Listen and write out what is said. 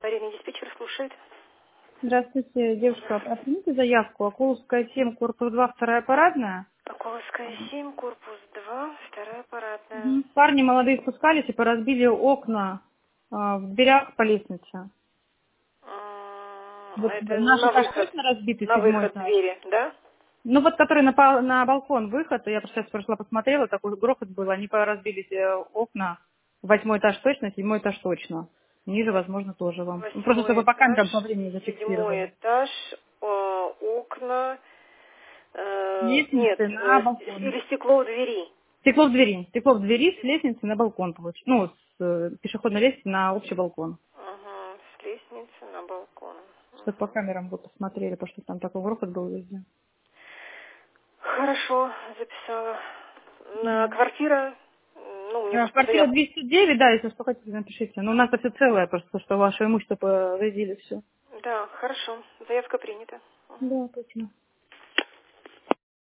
Аварийный диспетчер слушает. Здравствуйте, девушка. Примите заявку. Окуловская 7, корпус 2, вторая парадная. Околовская 7, корпус 2, вторая парадная. Парни молодые спускались и поразбили окна в дверях по лестнице. Вот Это наш на этаж выход. точно разбитый, На 7 выход этаж. двери, да? Ну вот, который на балкон выход, я просто сейчас прошла, посмотрела, такой грохот был, они разбились окна, 8 этаж точно, 7 этаж точно. Ниже, возможно, тоже вам. Ну, просто чтобы 8 по этаж, камерам по времени 7 зафиксировали. этаж, окна, нет, Лестницы на балкон. или стекло у двери. Стекло в двери. Стекло в двери с лестницы на балкон получится. Ну, с пешеходной лестницы на общий балкон. Ага, с лестницы на балкон. Чтобы по Ага. камерам вы посмотрели, потому что там такой грохот был везде. Хорошо, записала. На квартира, ну, мне просто Квартира заявку. 209, да, если что хотите, напишите. Но у нас это все целое, просто что ваше имущество повредили все. Да, хорошо, заявка принята. Да, точно.